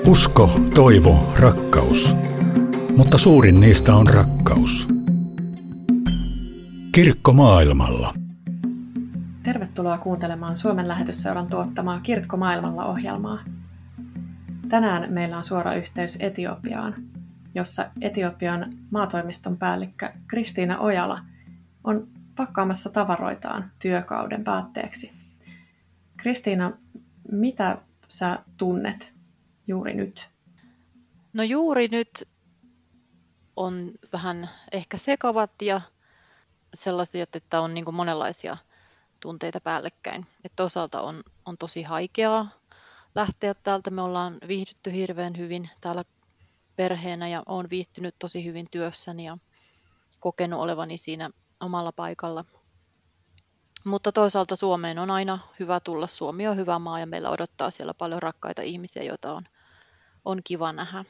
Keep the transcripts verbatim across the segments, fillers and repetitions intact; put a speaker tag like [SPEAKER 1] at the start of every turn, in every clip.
[SPEAKER 1] Usko, toivo, rakkaus. Mutta suurin niistä on rakkaus. Kirkko maailmalla.
[SPEAKER 2] Tervetuloa kuuntelemaan Suomen Lähetysseuran tuottamaa Kirkko maailmalla -ohjelmaa. Tänään meillä on suora yhteys Etiopiaan, jossa Etiopian maatoimiston päällikkö Kristiina Ojala on pakkaamassa tavaroitaan työkauden päätteeksi. Kristiina, mitä sä tunnet juuri nyt?
[SPEAKER 3] No juuri nyt on vähän ehkä sekavat ja sellaisia, että on niin kuin monenlaisia tunteita päällekkäin. Et toisaalta on, on tosi haikeaa lähteä täältä. Me ollaan viihdytty hirveän hyvin täällä perheenä ja olen viihtynyt tosi hyvin työssäni ja kokenut olevani siinä omalla paikalla. Mutta toisaalta Suomeen on aina hyvä tulla. Suomi on hyvä maa ja meillä odottaa siellä paljon rakkaita ihmisiä, joita on, on kiva nähdä.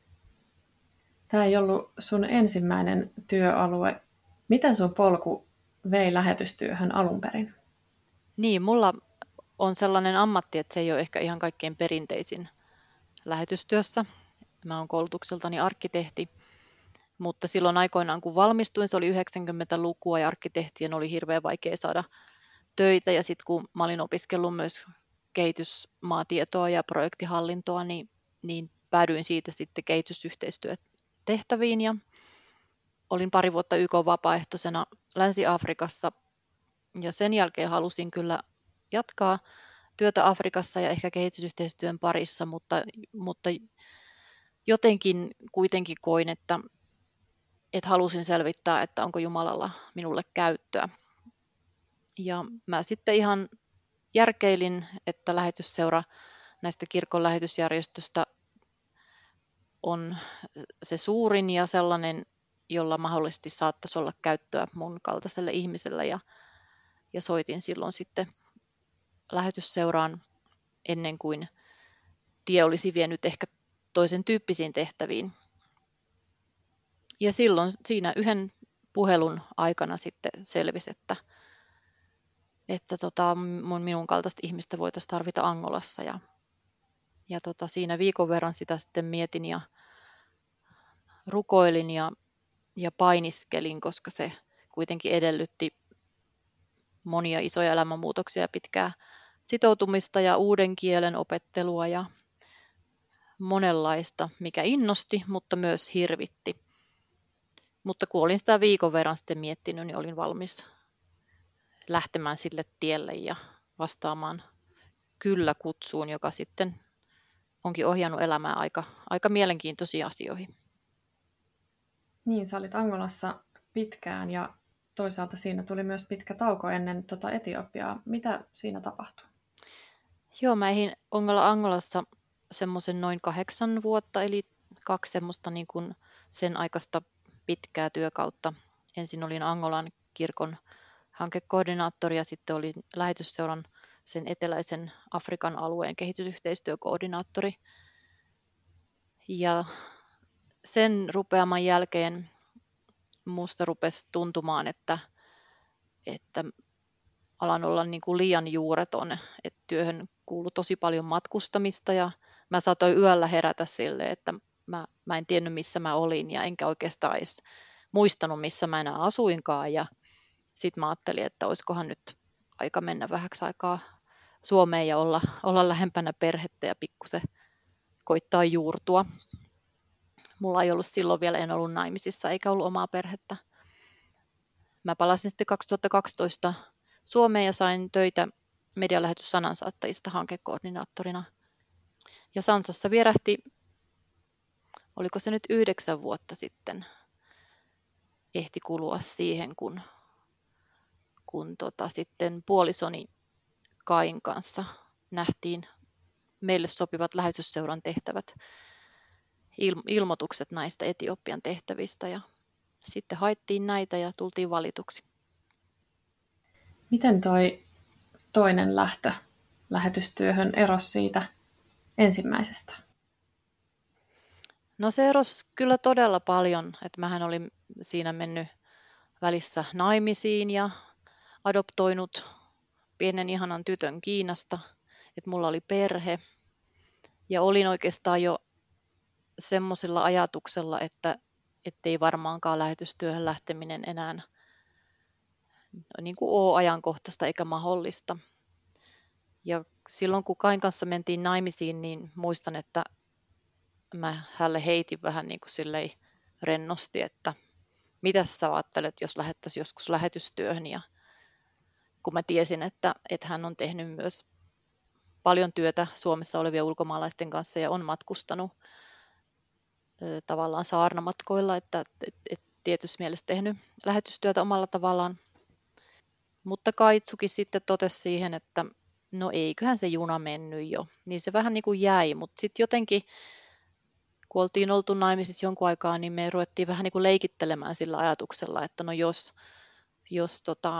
[SPEAKER 2] Tämä ei ollut sun ensimmäinen työalue. Miten sun polku vei lähetystyöhön alun perin?
[SPEAKER 3] Niin, mulla on sellainen ammatti, että se ei ole ehkä ihan kaikkein perinteisin lähetystyössä. Mä oon koulutukseltani arkkitehti, mutta silloin aikoinaan kun valmistuin, se oli yhdeksänkymmentälukua ja arkkitehtien oli hirveän vaikea saada töitä. Ja sitten kun mä olin opiskellut myös kehitysmaatietoa ja projektihallintoa, niin, niin päädyin siitä sitten kehitysyhteistyötehtäviin ja olin pari vuotta Y K-vapaaehtoisena Länsi-Afrikassa ja sen jälkeen halusin kyllä jatkaa työtä Afrikassa ja ehkä kehitysyhteistyön parissa, mutta, mutta jotenkin kuitenkin koin, että, että halusin selvittää, että onko Jumalalla minulle käyttöä. Ja mä sitten ihan järkeilin, että lähetysseura näistä kirkon lähetysjärjestöstä on se suurin ja sellainen, jolla mahdollisesti saattaisi olla käyttöä mun kaltaiselle ihmiselle. Ja, ja soitin silloin sitten lähetysseuraan ennen kuin tie olisi vienyt ehkä toisen tyyppisiin tehtäviin. Ja silloin siinä yhden puhelun aikana sitten selvisi, että, että tota, mun, minun kaltaista ihmistä voitaisiin tarvita Angolassa. Ja, ja tota, siinä viikon verran sitä sitten mietin ja rukoilin ja, ja painiskelin, koska se kuitenkin edellytti monia isoja elämänmuutoksia ja pitkää sitoutumista ja uuden kielen opettelua ja monenlaista, mikä innosti, mutta myös hirvitti. Mutta kun olin sitä viikon verran sitten miettinyt, niin olin valmis lähtemään sille tielle ja vastaamaan kyllä kutsuun, joka sitten onkin ohjannut elämää aika, aika mielenkiintoisiin asioihin.
[SPEAKER 2] Niin, sä olit Angolassa pitkään ja toisaalta siinä tuli myös pitkä tauko ennen tota Etiopiaa. Mitä siinä tapahtui?
[SPEAKER 3] Joo, mä ehdin olla Angolassa semmoisen noin kahdeksan vuotta, eli kaksi semmoista niin kuin sen aikaista pitkää työkautta. Ensin olin Angolan kirkon hankekoordinaattori ja sitten olin lähetysseuran sen eteläisen Afrikan alueen kehitysyhteistyökoordinaattori. Ja sen rupeaman jälkeen musta rupesi tuntumaan, että, että alan olla niin kuin liian juureton, että työhön kuului tosi paljon matkustamista ja mä saatoin yöllä herätä silleen, että mä, mä en tiennyt missä mä olin ja enkä oikeastaan edes muistanut missä mä enää asuinkaan ja sitten mä ajattelin, että olisikohan nyt aika mennä vähäksi aikaa Suomeen ja olla, olla lähempänä perhettä ja pikkusen koittaa juurtua. Mulla ei ollut silloin vielä, en ollut naimisissa eikä ollut omaa perhettä. Mä palasin sitten kaksituhattakaksitoista Suomeen ja sain töitä medialähetys sanansaattajista hankekoordinaattorina. Ja Sansassa vierähti, oliko se nyt yhdeksän vuotta sitten, ehti kulua siihen, kun, kun tota, sitten puolisoni Kain kanssa nähtiin meille sopivat lähetysseuran tehtävät, il- ilmoitukset näistä Etiopian tehtävistä ja sitten haettiin näitä ja tultiin valituksi.
[SPEAKER 2] Miten toi toinen lähtö lähetystyöhön erosi siitä ensimmäisestä?
[SPEAKER 3] No se erosi kyllä todella paljon, että mähän olin siinä mennyt välissä naimisiin ja adoptoinut pienen ihanan tytön Kiinasta, että mulla oli perhe ja olin oikeastaan jo semmoisella ajatuksella, että ei varmaankaan lähetystyöhön lähteminen enää niin kuin ole ajankohtaista eikä mahdollista. Ja silloin kun Kain kanssa mentiin naimisiin, niin muistan, että mä hänelle heitin vähän niin kuin silleen rennosti, että mitäs sä ajattelet, jos lähettäisiin joskus lähetystyöhön. Ja kun mä tiesin, että, että hän on tehnyt myös paljon työtä Suomessa olevien ulkomaalaisten kanssa ja on matkustanut tavallaan saarnamatkoilla, että et, et tietysti mielessä tehnyt lähetystyötä omalla tavallaan. Mutta Kaitsukin sitten totesi siihen, että no eiköhän se juna mennyt jo. Niin se vähän niin kuin jäi, mutta sitten jotenkin, kun oltiin oltu naimisissa jonkun aikaa, niin me ruvettiin vähän niin kuin leikittelemään sillä ajatuksella, että no jos, jos, tota,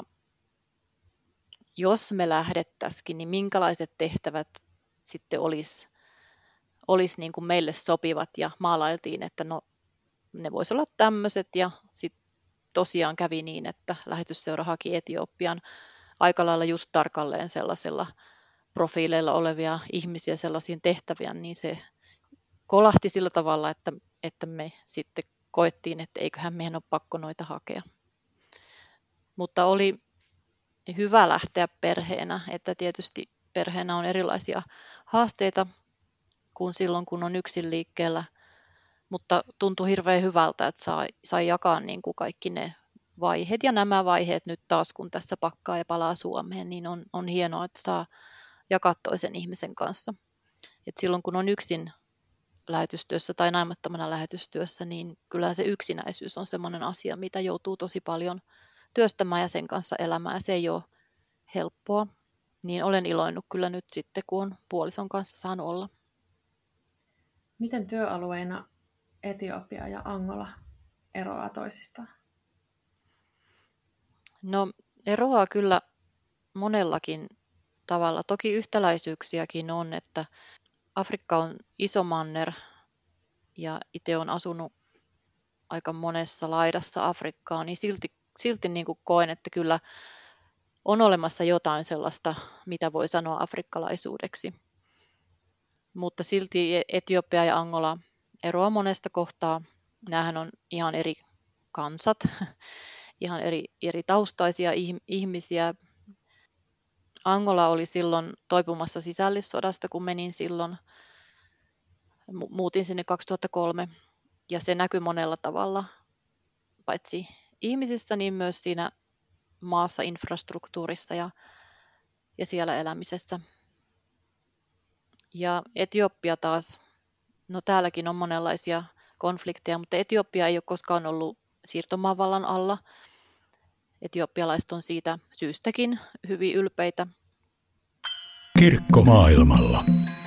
[SPEAKER 3] jos me lähdettäisikin, niin minkälaiset tehtävät sitten olisi olisi niin kuin meille sopivat, ja maalailtiin, että no ne voisi olla tämmöiset, ja sitten tosiaan kävi niin, että lähetysseura haki Etiopian aika lailla just tarkalleen sellaisella profiileilla olevia ihmisiä sellaisiin tehtäviä, niin se kolahti sillä tavalla, että, että me sitten koettiin, että eiköhän meidän ole pakko noita hakea. Mutta oli hyvä lähteä perheenä, että tietysti perheenä on erilaisia haasteita, kuin silloin, kun on yksin liikkeellä, mutta tuntui hirveän hyvältä, että sai, sai jakaa niin kuin kaikki ne vaiheet, ja nämä vaiheet nyt taas, kun tässä pakkaa ja palaa Suomeen, niin on, on hienoa, että saa jakaa toisen ihmisen kanssa. Et silloin, kun on yksin lähetystyössä tai naimattomana lähetystyössä, niin kyllä se yksinäisyys on sellainen asia, mitä joutuu tosi paljon työstämään ja sen kanssa elämään, ja se ei ole helppoa. Niin olen iloinnut kyllä nyt sitten, kun on puolison kanssa saanut olla.
[SPEAKER 2] Miten työalueina Etiopia ja Angola eroaa toisistaan?
[SPEAKER 3] No eroaa kyllä monellakin tavalla. Toki yhtäläisyyksiäkin on, että Afrikka on iso manner ja itse olen asunut aika monessa laidassa Afrikkaa, niin silti, silti niin kuin koen, että kyllä on olemassa jotain sellaista, mitä voi sanoa afrikkalaisuudeksi. Mutta silti Etiopia ja Angola eroaa monesta kohtaa. Nämähän on ihan eri kansat, ihan eri, eri taustaisia ihmisiä. Angola oli silloin toipumassa sisällissodasta, kun menin silloin. Muutin sinne kaksituhattakolme ja se näkyi monella tavalla, paitsi ihmisissä, niin myös siinä maassa, infrastruktuurissa ja, ja siellä elämisessä. Ja Etiopia taas, no täälläkin on monenlaisia konflikteja, mutta Etiopia ei ole koskaan ollut siirtomaavallan alla. Etiopialaiset on siitä syystäkin hyvin ylpeitä.
[SPEAKER 1] Kirkko maailmalla.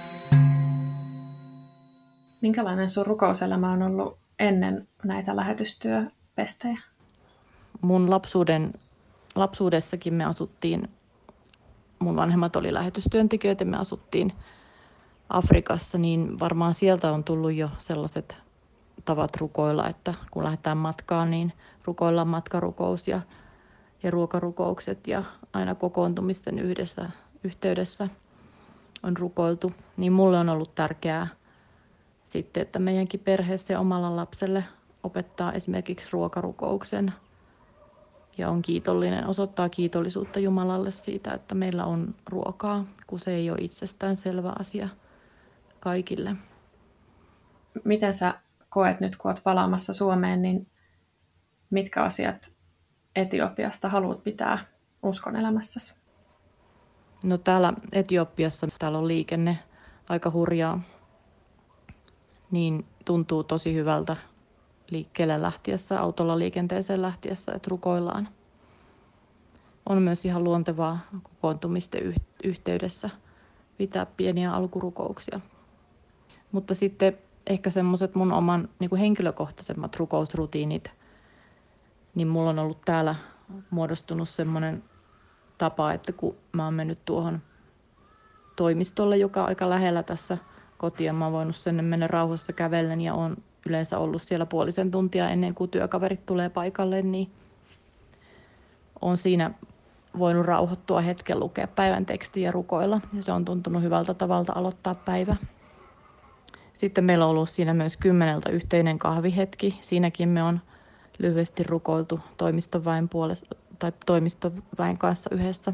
[SPEAKER 2] Minkälainen sun rukouselämä on ollut ennen näitä lähetystyöpestejä?
[SPEAKER 4] Mun lapsuuden, lapsuudessakin me asuttiin, mun vanhemmat oli lähetystyöntekijöitä, me asuttiin Afrikassa, niin varmaan sieltä on tullut jo sellaiset tavat rukoilla, että kun lähdetään matkaan, niin rukoillaan matkarukous ja, ja ruokarukoukset ja aina kokoontumisten yhdessä, yhteydessä on rukoiltu. Niin mulle on ollut tärkeää sitten, että meidänkin perheessä ja omalla lapselle opettaa esimerkiksi ruokarukouksen ja on kiitollinen, osoittaa kiitollisuutta Jumalalle siitä, että meillä on ruokaa, kun se ei ole itsestään selvä asia kaikille.
[SPEAKER 2] Miten sä koet nyt, kun olet palaamassa Suomeen, niin mitkä asiat Etiopiasta haluat pitää uskon elämässäsi?
[SPEAKER 4] No täällä Etiopiassa täällä on liikenne aika hurjaa, niin tuntuu tosi hyvältä liikkeelle lähtiessä, autolla liikenteeseen lähtiessä, että rukoillaan. On myös ihan luontevaa kokoontumisten yhteydessä pitää pieniä alkurukouksia. Mutta sitten ehkä semmoiset mun oman niin kuin henkilökohtaisemmat rukousrutiinit, niin mulla on ollut täällä muodostunut semmoinen tapa, että kun mä oon mennyt tuohon toimistolle, joka on aika lähellä tässä kotia, mä oon voinut sinne mennä rauhassa kävellen ja oon yleensä ollut siellä puolisen tuntia ennen kuin työkaverit tulee paikalle, niin oon siinä voinut rauhoittua hetken, lukea päivän tekstiä ja rukoilla. Ja se on tuntunut hyvältä tavalta aloittaa päivä. Sitten meillä on ollut siinä myös kymmeneltä yhteinen kahvihetki. Siinäkin me on lyhyesti rukoiltu toimistoväen puolesta tai toimistoväen kanssa yhdessä.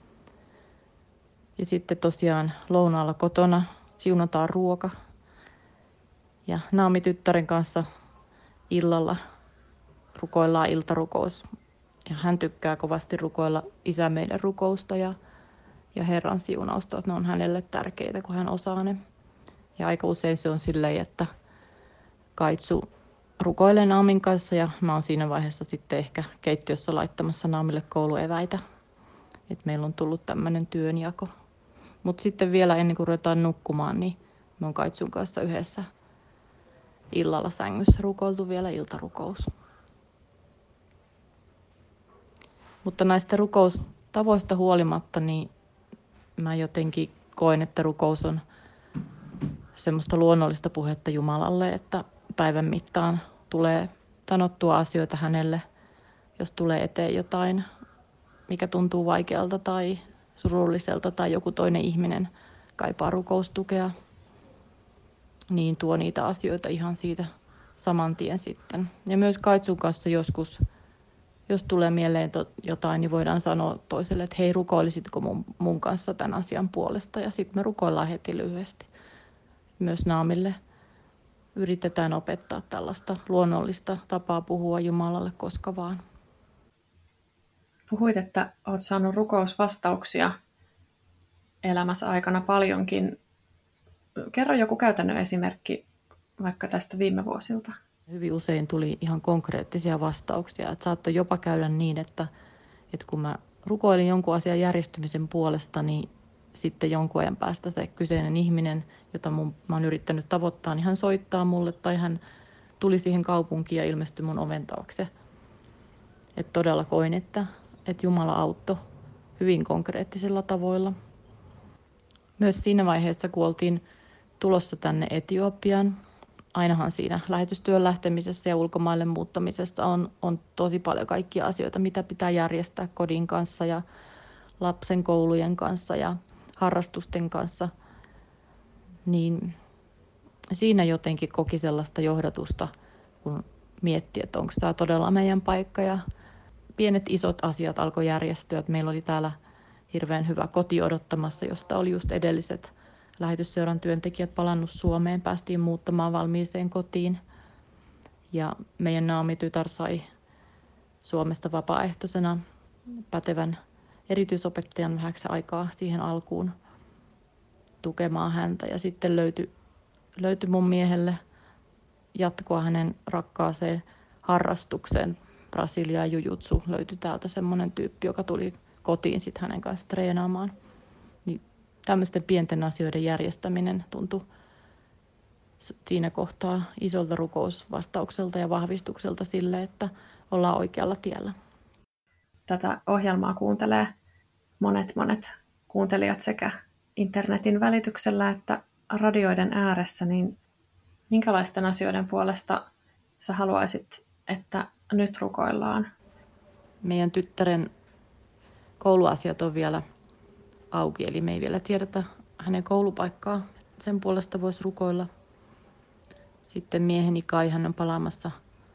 [SPEAKER 4] Ja sitten tosiaan lounaalla kotona siunataan ruoka. Ja Naami-tyttären kanssa illalla rukoillaan iltarukous. Ja hän tykkää kovasti rukoilla Isä meidän rukousta ja, ja Herran siunausta, että ne on hänelle tärkeitä, kun hän osaa ne. Ja aika usein se on silleen, että Kaitsu rukoilee Naamin kanssa ja mä oon siinä vaiheessa sitten ehkä keittiössä laittamassa Naamille koulueväitä. Että meillä on tullut tämmöinen työnjako. Mutta sitten vielä ennen kuin ruvetaan nukkumaan, niin me on Kaitsun kanssa yhdessä illalla sängyssä rukoiltu vielä iltarukous. Mutta näistä rukoustavoista huolimatta, niin mä jotenkin koen, että rukous on semmoista luonnollista puhetta Jumalalle, että päivän mittaan tulee sanottua asioita hänelle, jos tulee eteen jotain, mikä tuntuu vaikealta tai surulliselta tai joku toinen ihminen kaipaa rukoustukea, niin tuo niitä asioita ihan siitä saman tien sitten. Ja myös Kaitsun kanssa joskus, jos tulee mieleen jotain, niin voidaan sanoa toiselle, että hei, rukoilisitko mun, mun kanssa tämän asian puolesta, ja sitten me rukoillaan heti lyhyesti. Myös Naamille yritetään opettaa tällaista luonnollista tapaa puhua Jumalalle koska vaan.
[SPEAKER 2] Puhuit, että olet saanut rukousvastauksia elämässä aikana paljonkin. Kerro joku käytännön esimerkki vaikka tästä viime vuosilta.
[SPEAKER 4] Hyvin usein tuli ihan konkreettisia vastauksia. Että saattoi jopa käydä niin, että, että kun mä rukoilin jonkun asian järjestymisen puolesta, niin sitten jonkun ajan päästä se kyseinen ihminen, jota mun, mä oon yrittänyt tavoittaa, niin hän soittaa mulle tai hän tuli siihen kaupunkiin ja ilmestyi mun oven taakse. Että todella koin, että, että Jumala auttoi hyvin konkreettisilla tavoilla. Myös siinä vaiheessa, kun oltiin tulossa tänne Etiopiaan, ainahan siinä lähetystyön lähtemisessä ja ulkomaille muuttamisessa on, on tosi paljon kaikkia asioita, mitä pitää järjestää kodin kanssa ja lapsen koulujen kanssa ja harrastusten kanssa. Niin siinä jotenkin koki sellaista johdatusta, kun mietti, että onko tämä todella meidän paikka. Ja pienet isot asiat alkoi järjestyä. Että meillä oli täällä hirveän hyvä koti odottamassa, josta oli just edelliset lähetysseuran työntekijät palannut Suomeen. Päästiin muuttamaan valmiiseen kotiin. Ja meidän Naami-tytär sai Suomesta vapaaehtoisena pätevän erityisopettajan vähäksi aikaa siihen alkuun tukemaan häntä. Ja sitten löytyi, löytyi mun miehelle jatkoa hänen rakkaaseen harrastukseen. Brasilia jujutsu löytyi täältä semmoinen tyyppi, joka tuli kotiin sitten hänen kanssa treenaamaan. Niin tämmöisten pienten asioiden järjestäminen tuntui siinä kohtaa isolta rukousvastaukselta ja vahvistukselta sille, että ollaan oikealla tiellä.
[SPEAKER 2] Tätä ohjelmaa kuuntelee monet monet kuuntelijat sekä internetin välityksellä että radioiden ääressä, niin minkälaisten asioiden puolesta sä haluaisit, että nyt rukoillaan?
[SPEAKER 4] Meidän tyttären kouluasiat on vielä auki, eli me ei vielä tiedetä hänen koulupaikkaa. Sen puolesta voisi rukoilla. Sitten mieheni Kai, hän on palaamassa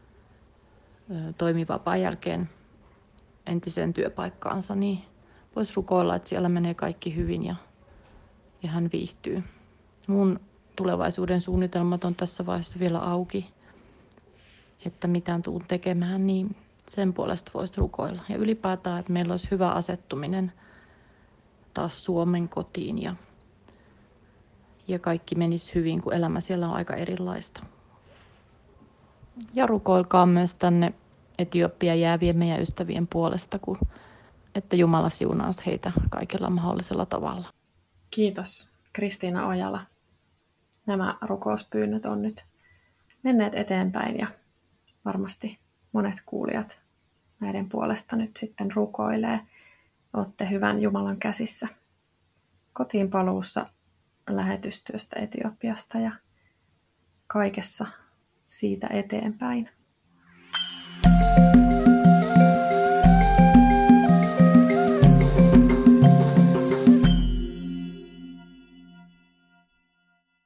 [SPEAKER 4] toimivapaan jälkeen entiseen työpaikkaansa, niin voisi rukoilla, että siellä menee kaikki hyvin ja, ja hän viihtyy. Mun tulevaisuuden suunnitelmat on tässä vaiheessa vielä auki, että mitään tuun tekemään, niin sen puolesta voisi rukoilla. Ja ylipäätään, että meillä olisi hyvä asettuminen taas Suomen kotiin ja, ja kaikki menisi hyvin, kun elämä siellä on aika erilaista. Ja rukoilkaa myös tänne Etiopiaan jäävien meidän ystävien puolesta, kun, että Jumala siunaisi heitä kaikella mahdollisella tavalla.
[SPEAKER 2] Kiitos Kristiina Ojala. Nämä rukouspyynnöt on nyt menneet eteenpäin ja varmasti monet kuulijat näiden puolesta nyt sitten rukoilee. Olette hyvän Jumalan käsissä kotiin paluussa lähetystyöstä Etiopiasta ja kaikessa siitä eteenpäin.